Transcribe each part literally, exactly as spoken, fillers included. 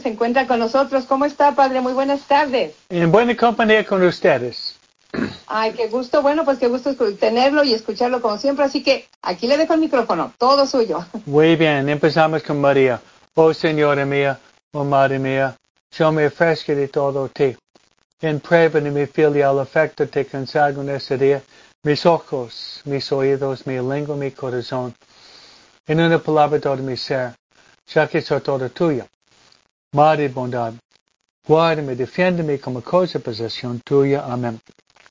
se encuentra con nosotros. ¿Cómo está, padre? Muy buenas tardes. En buena compañía con ustedes. Ay, qué gusto. Bueno, pues qué gusto tenerlo y escucharlo como siempre. Así que aquí le dejo el micrófono. Todo suyo. Muy bien, empezamos con María. Oh Señora mía, oh Madre mía, yo me ofrezco de todo ti. En prueba de mi filial afecto te consagro en este día mis ojos, mis oídos, mi lengua, mi corazón. En una palabra todo mi ser, ya que soy todo tuyo. Madre de bondad, guárdame, defiéndeme como cosa posesión tuya. Amén.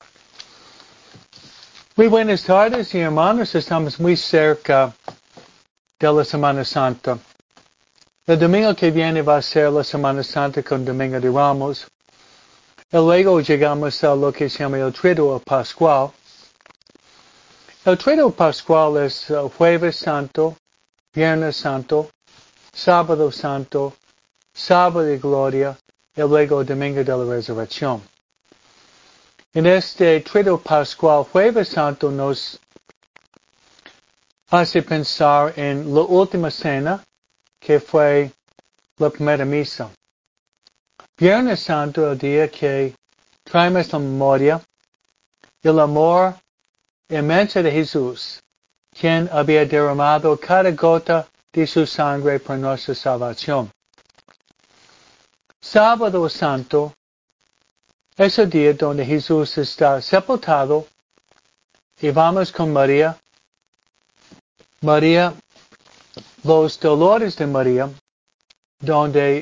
Muy buenas tardes, hermanos. Estamos muy cerca de la Semana Santa. El domingo que viene va a ser la Semana Santa con Domingo de Ramos. Y luego llegamos a lo que se llama el Triduo Pascual. El Triduo Pascual es uh, Jueves Santo, Viernes Santo, Sábado Santo, Sábado de Gloria y luego Domingo de la Resurrección. En este Triduo Pascual, Jueves Santo nos hace pensar en la última cena, que fue la primera misa. Viernes Santo, el día que traemos la memoria del amor inmenso de Jesús, quien había derramado cada gota de su sangre por nuestra salvación. Sábado Santo es el día donde Jesús está sepultado y vamos con María. María, los dolores de María, donde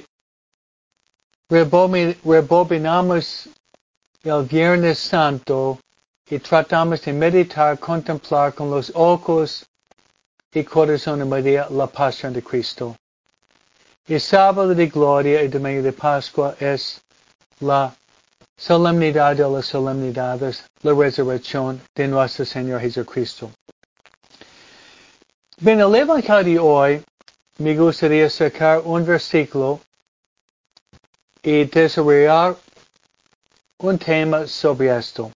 rebobinamos el Viernes Santo y tratamos de meditar, contemplar con los ojos y corazón de María la pasión de Cristo. El sábado de gloria y domingo de Pascua es la solemnidad de las solemnidades, la resurrección de nuestro Señor Jesucristo. Bien, el Evangelio de hoy me gustaría sacar un versículo y desarrollar un tema sobre esto.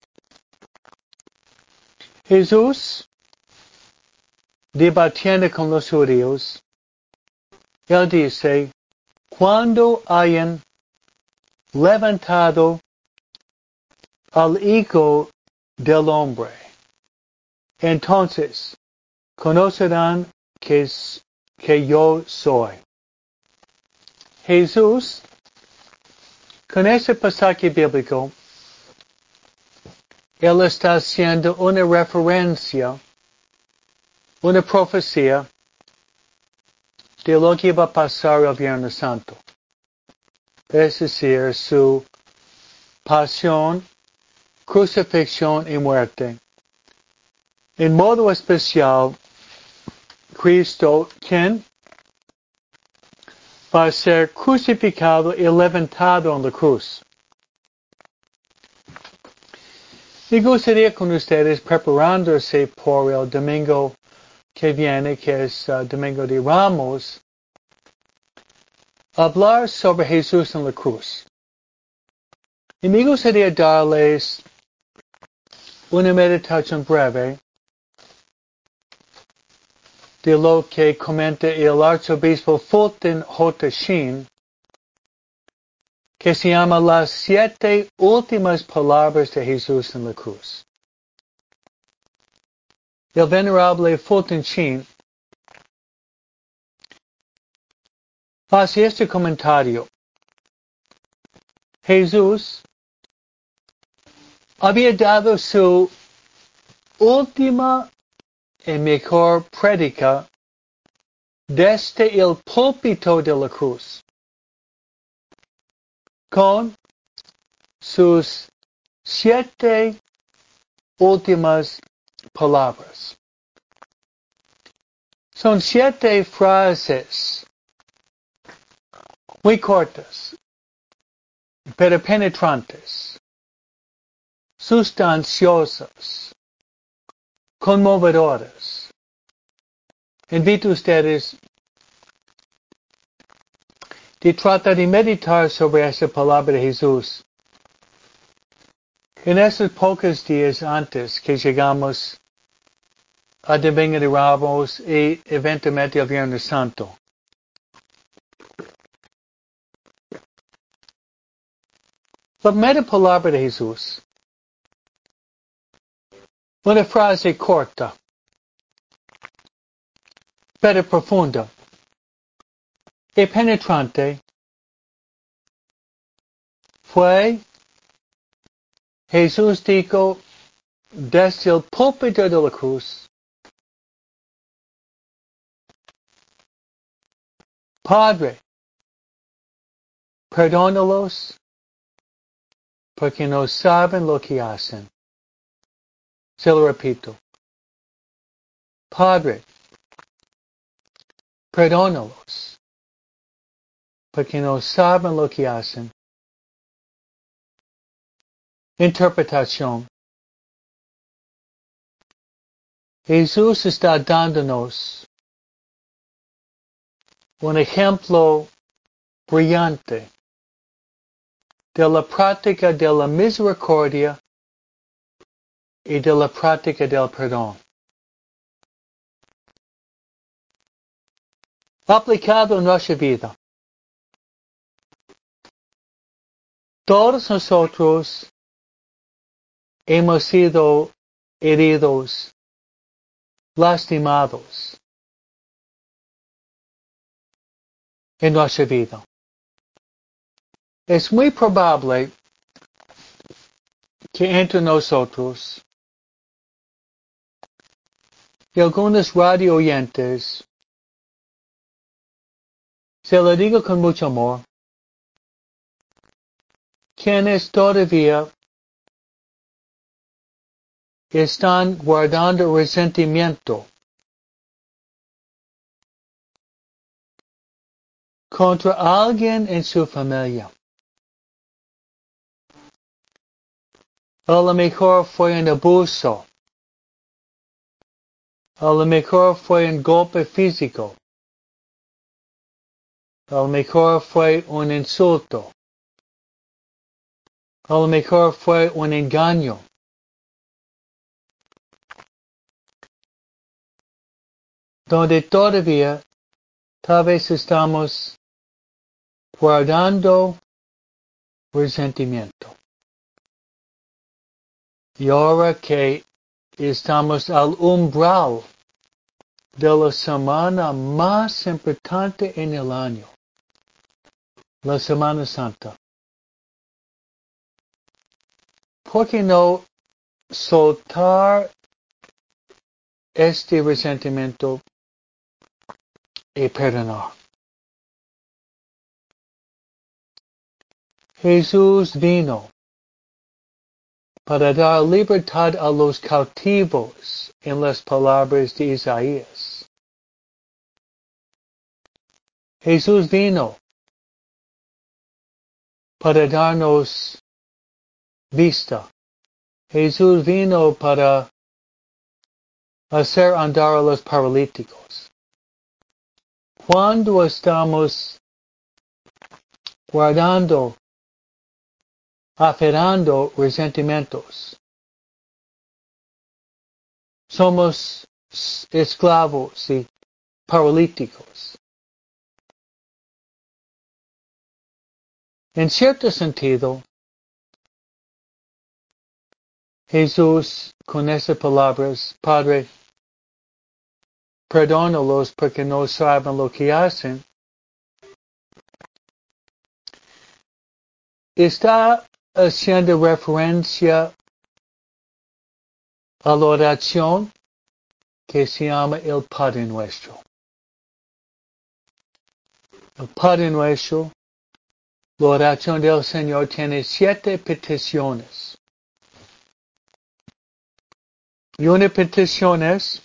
Jesús, debatiendo con los judíos, él dice, cuando hayan levantado al Hijo del Hombre, entonces conocerán que, que yo soy. Jesús, con ese pasaje bíblico, él está haciendo una referencia, una profecía de lo que va a pasar el Viernes Santo. Es decir, su pasión, crucifixión y muerte. En modo especial, Cristo, quien va a ser crucificado y levantado en la cruz. Me gustaría con ustedes, preparándose por el domingo que viene, que es uh, Domingo de Ramos, hablar sobre Jesús en la cruz. Y me gustaría darles una meditación breve de lo que comenta el arzobispo Fulton J. Sheen, que se llama Las siete últimas palabras de Jesús en la cruz. El venerable Fulton Sheen hace este comentario. Jesús había dado su última y mejor prédica desde el púlpito de la cruz, con sus siete últimas palabras. Son siete frases muy cortas, pero penetrantes, sustanciosas, conmovedoras. Invito a ustedes de tratar de meditar sobre esa palabra de Jesús. En esos pocos días antes que llegamos a Domingo de Ramos y eventualmente al Viernes Santo. La primera palabra de Jesús. Una frase corta, pero profunda y penetrante. Fue, Jesús dijo desde el púlpito de la cruz, Padre, perdónalos porque no saben lo que hacen. Se lo repito. Padre, perdónalos porque no saben lo que hacen. Interpretación. Jesús está dándonos un ejemplo brillante de la práctica de la misericordia y de la práctica del perdón. Aplicado en nuestra vida. Todos nosotros hemos sido heridos, lastimados en nuestra vida. Es muy probable que entre nosotros y algunos radio oyentes, se lo digo con mucho amor, quienes todavía están guardando resentimiento contra alguien en su familia. A lo mejor fue un abuso. A lo mejor fue un golpe físico. A lo mejor fue un insulto. A lo mejor fue un engaño. Donde todavía tal vez estamos guardando resentimiento. Y ahora que estamos al umbral de la semana más importante en el año, la Semana Santa, ¿por qué no soltar este resentimiento y perdonar? Jesús vino para dar libertad a los cautivos en las palabras de Isaías. Jesús vino para darnos vista. Jesús vino para hacer andar a los paralíticos. Cuando estamos guardando, aferrando resentimientos, somos esclavos y paralíticos. En cierto sentido, Jesús, con esas palabras, Padre, perdónalos porque no saben lo que hacen, está haciendo referencia a la oración que se llama el Padre Nuestro. El Padre Nuestro, la oración del Señor tiene siete peticiones. Y una petición es,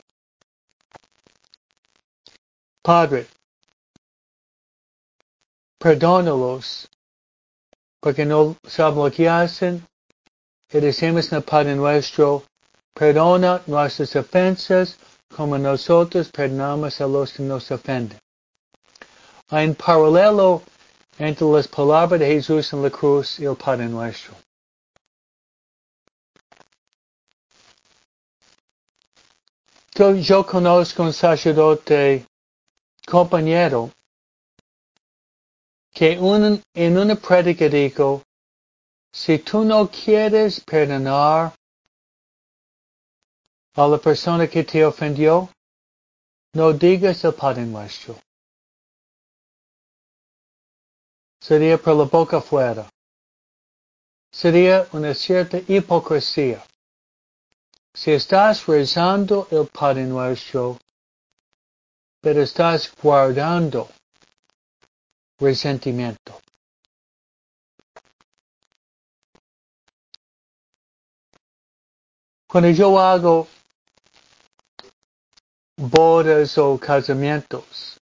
Padre, perdónalos porque no saben lo que hacen. Y decimos en el Padre Nuestro, perdona nuestras ofensas como nosotros perdonamos a los que nos ofenden. Hay un paralelo entre las palabras de Jesús en la cruz y el Padre Nuestro. Yo, yo conozco un sacerdote compañero que un, en una prédica dijo, Si tú no quieres perdonar a la persona que te ofendió, no digas el Padre Nuestro. Sería por la boca afuera. Sería una cierta hipocresía. Si estás rezando el Padre Nuestro, pero estás guardando resentimiento. Cuando yo hago bodas o casamientos,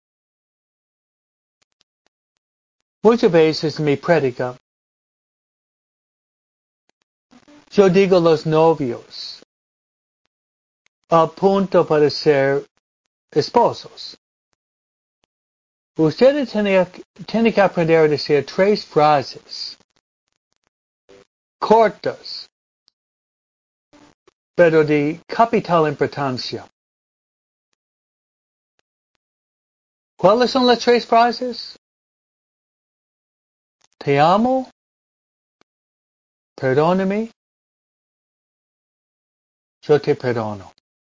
muchas veces en mi prédica, yo digo a los novios, a punto para ser esposos. Ustedes tienen, tienen que aprender a decir tres frases cortas, pero de capital importancia. ¿Cuáles son las tres frases? Te amo, perdóname, yo te perdono.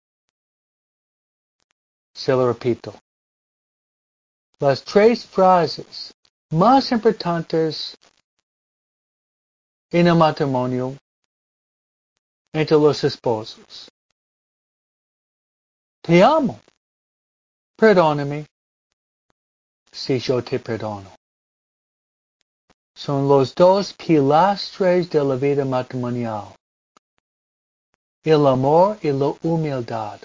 Se lo repito. Las tres frases más importantes en el matrimonio entre los esposos. Te amo, perdóname, si yo te perdono. Son los dos pilastres de la vida matrimonial. El amor y la humildad.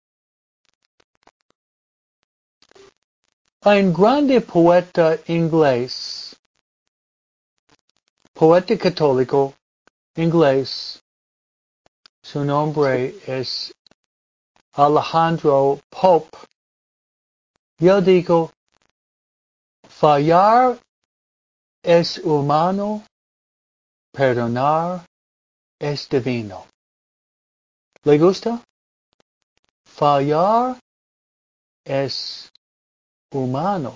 Hay un grande poeta inglés, poeta católico inglés, su nombre es Alejandro Pope. Yo digo, fallar es humano, perdonar es divino. ¿Le gusta? Fallar es humano,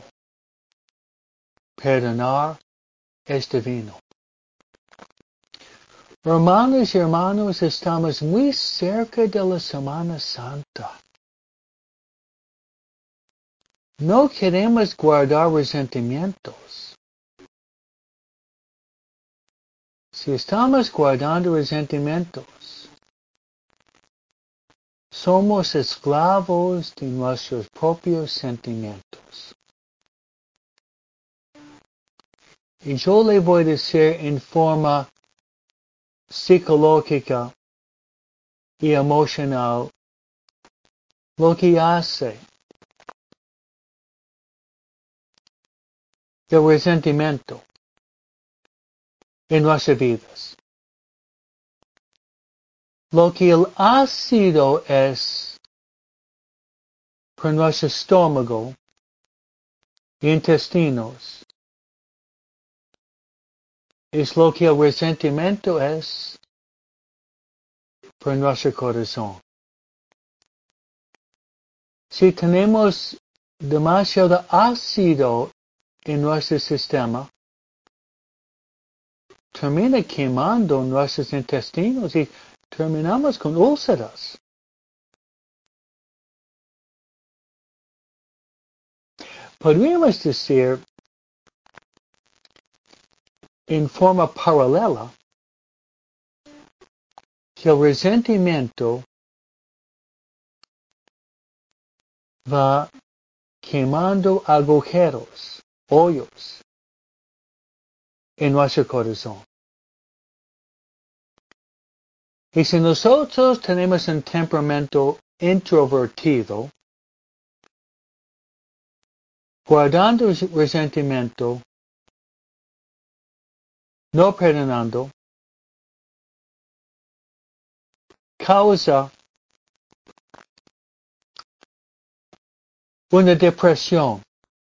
perdonar es divino. Hermanos y hermanos, estamos muy cerca de la Semana Santa. No queremos guardar resentimientos. Si estamos guardando resentimientos, somos esclavos de nuestros propios sentimientos. Y yo le voy a decir en forma psicológica y emocional lo que hace el resentimiento en nuestras vidas. Lo que el ácido es por nuestro estómago e intestinos es lo que el resentimiento es por nuestro corazón. Si tenemos demasiado ácido en nuestro sistema, termina quemando nuestros intestinos y terminamos con úlceras. Podríamos decir en forma paralela que el resentimiento va quemando agujeros, hoyos en nuestro corazón. Y si nosotros tenemos un temperamento introvertido, guardando resentimiento, no perdonando, causa una depresión.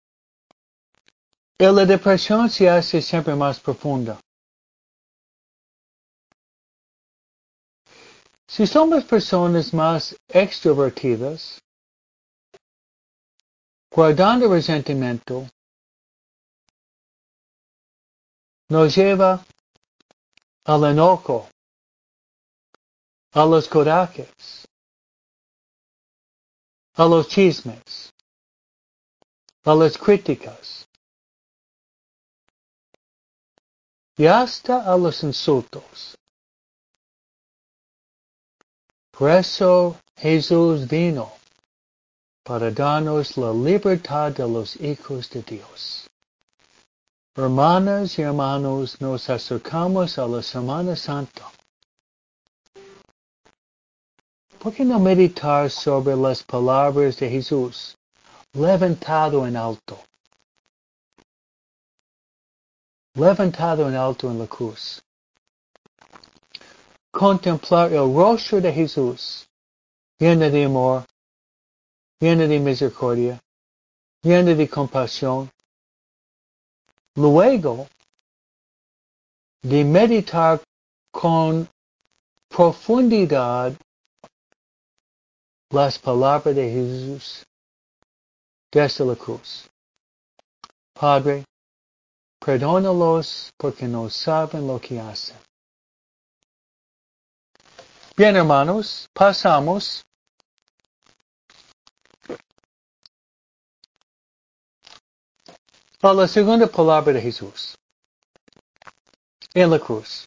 Y la depresión se hace siempre más profunda. Si somos personas más extrovertidas, guardando resentimiento, nos lleva al enojo, a los corajes, a los chismes, a las críticas y hasta a los insultos. Por eso Jesús vino para darnos la libertad de los hijos de Dios. Hermanas y hermanos, nos acercamos a la Semana Santa. ¿Por qué no meditar sobre las palabras de Jesús, levantado en alto? Levantado en alto en la cruz. Contemplar el rostro de Jesús, lleno de amor, lleno de misericordia, lleno de compasión. Luego, de meditar con profundidad las palabras de Jesús desde la cruz. Padre, perdónalos porque no saben lo que hacen. Bien, hermanos, pasamos a la segunda palabra de Jesús en la cruz.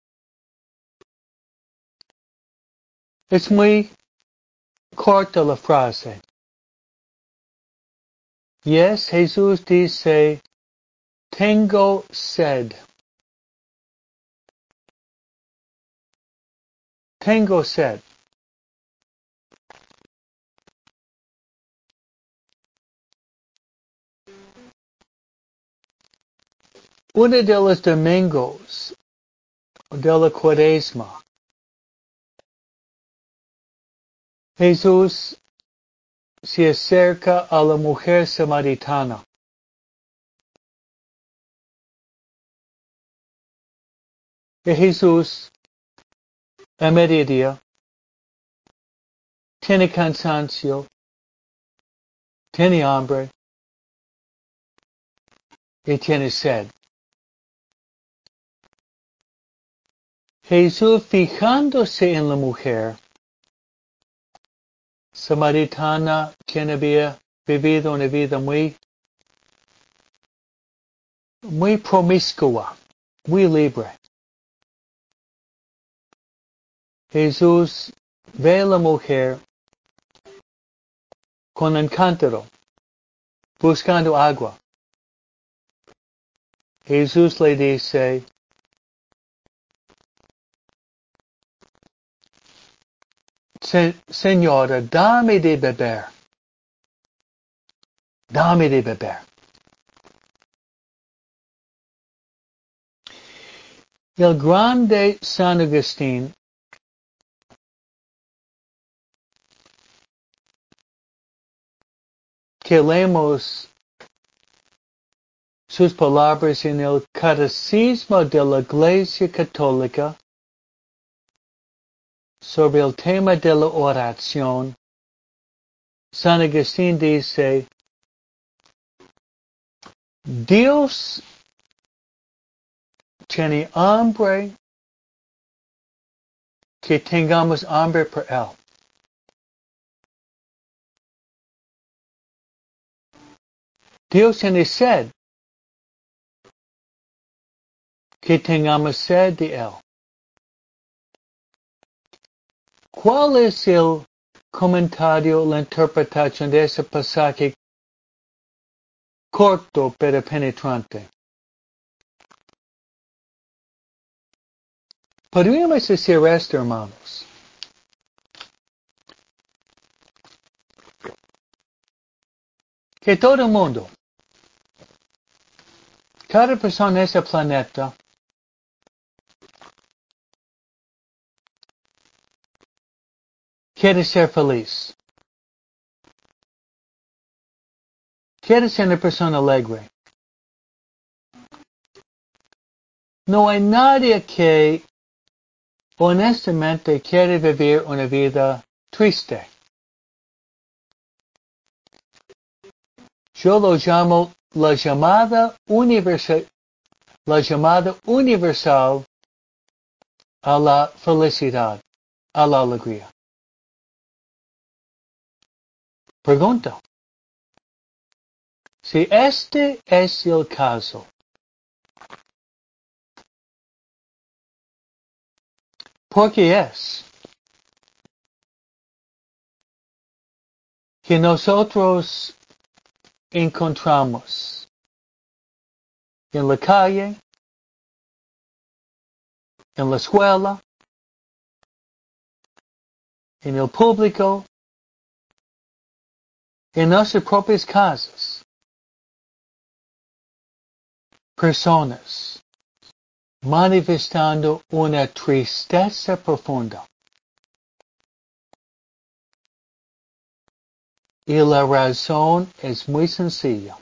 Es muy corta la frase. Y es Jesús dice, tengo sed. Tengo sed. Uno de los domingos de la Cuaresma, Jesús se acerca a la mujer samaritana. Y Jesús, a mediodía, tiene cansancio, tiene hambre y tiene sed. Jesús, fijándose en la mujer samaritana, quien había vivido una vida muy, muy promiscua, muy libre. Jesús ve a la mujer con un cántaro, buscando agua. Jesús le dice, Señora, dame de beber. Dame de beber. El grande San Agustín que leemos sus palabras en el Catecismo de la Iglesia Católica sobre el tema de la oración, San Agustín dice, Dios tiene hambre que tengamos hambre por Él. Dios tiene sed que tengamos sed de Él. ¿Cuál es el comentario, la interpretación de ese pasaje corto pero penetrante? Podríamos decir esto, hermanos. Que todo el mundo, cada persona en ese planeta, quiere ser feliz. Quiere ser una persona alegre. No hay nadie que honestamente quiere vivir una vida triste. Yo lo llamo la llamada universal, la llamada universal a la felicidad, a la alegría. Pregunta. Si este es el caso, ¿por qué es que nosotros encontramos en la calle, en la escuela, en el público, en nuestras propias casas, personas manifestando una tristeza profunda? Y la razón es muy sencilla.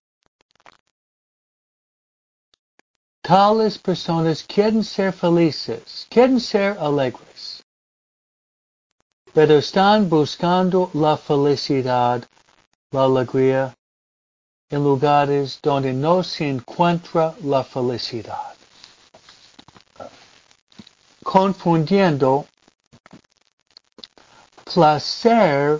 Tales personas quieren ser felices, quieren ser alegres, pero están buscando la felicidad, la alegría, en lugares donde no se encuentra la felicidad, confundiendo placer,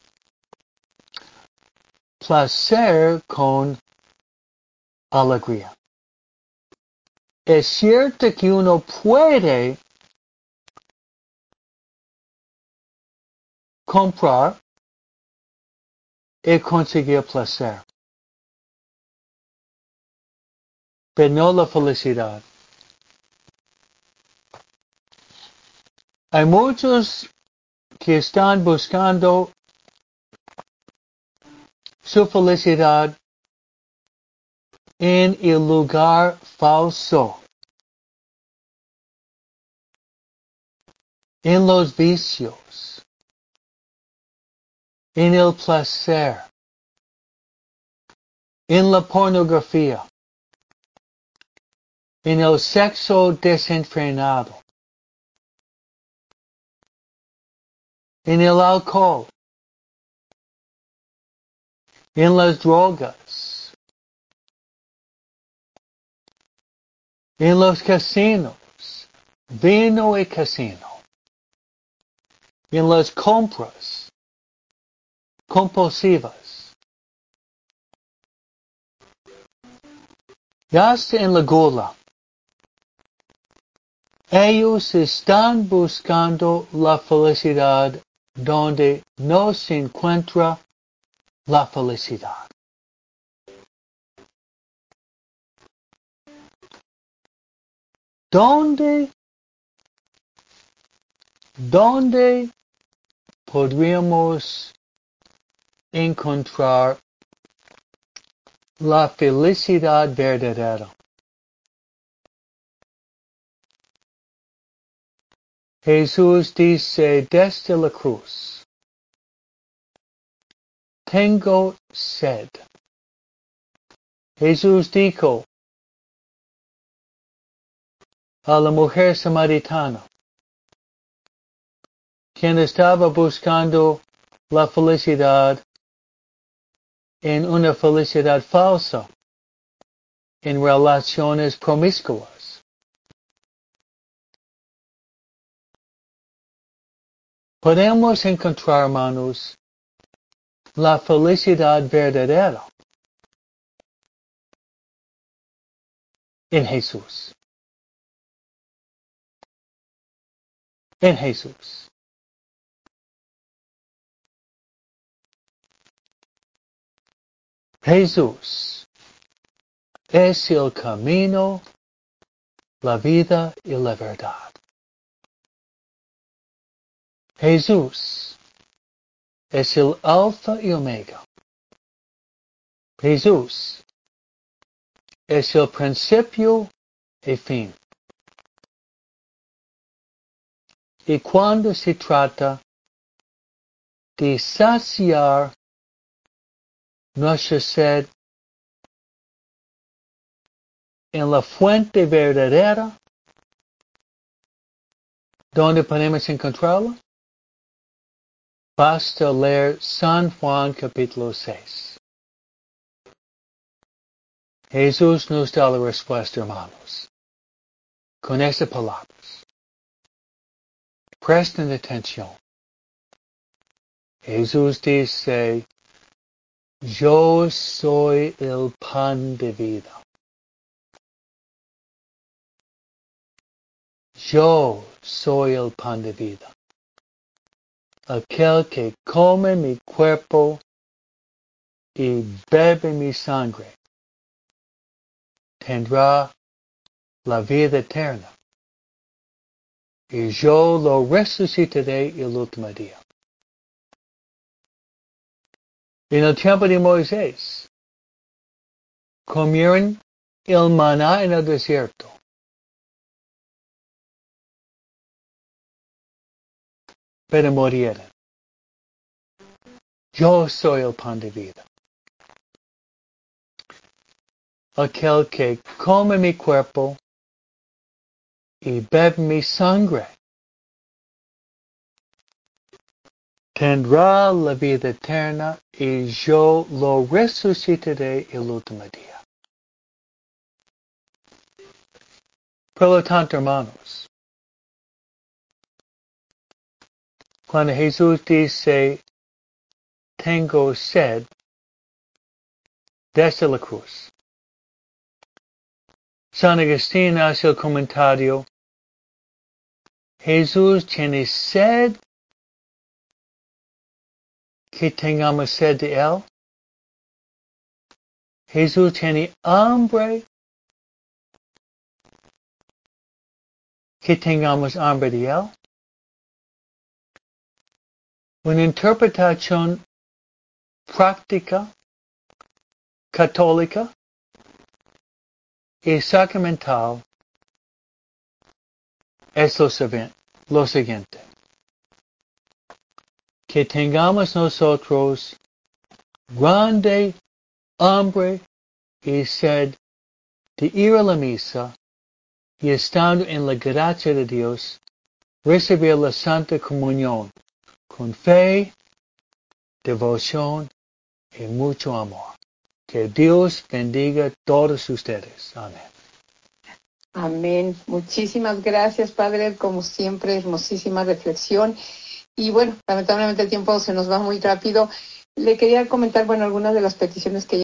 placer con alegría. Es cierto que uno puede comprar y conseguir placer, pero no la felicidad. Hay muchos que están buscando su felicidad en el lugar falso, en los vicios, en el placer, en la pornografía, en el sexo desenfrenado, en el alcohol, en las drogas, en los casinos, vino y casino, en las compras compulsivas, y hasta en la gula. Ellos están buscando la felicidad donde no se encuentra la felicidad. ¿Dónde, dónde podríamos encontrar la felicidad verdadera? Jesús dice desde la cruz, tengo sed. Jesús dijo a la mujer samaritana, quien estaba buscando la felicidad en una felicidad falsa, en relaciones promiscuas. Podemos encontrar, hermanos, la felicidad verdadera en Jesús. En Jesús. Jesús es el camino, la vida y la verdad. Jesús es el alfa y omega. Jesús es el principio y fin. Y cuando se trata de saciar nuestra sed en la fuente verdadera, ¿dónde podemos encontrarla? Basta leer San Juan capítulo seis. Jesús nos da la respuesta, hermanos, con esas palabras. Presten atención. Jesús dice, yo soy el pan de vida. Yo soy el pan de vida. Aquel que come mi cuerpo y bebe mi sangre tendrá la vida eterna. Y yo lo resucitaré el último día. En el tiempo de Moisés, comieron el maná en el desierto. Pero murieron. Yo soy el pan de vida. Aquel que come mi cuerpo y bebe mi sangre tendrá la vida eterna y yo lo resucitaré el último día. Por lo tanto, hermanos, cuando Jesús dice, tengo sed, desde la cruz. San Agustín hace el comentario, Jesús tiene sed, que tengamos sed de Él. Jesús tiene hambre, que tengamos hambre de Él. Una interpretación práctica, católica y sacramental es lo siguiente, lo siguiente. Que tengamos nosotros grande hambre y sed de ir a la misa y estando en la gracia de Dios, recibir la Santa Comunión con fe, devoción y mucho amor. Que Dios bendiga a todos ustedes. Amén. Amén. Muchísimas gracias, Padre. Como siempre, hermosísima reflexión. Y bueno, lamentablemente el tiempo se nos va muy rápido. Le quería comentar, bueno, algunas de las peticiones que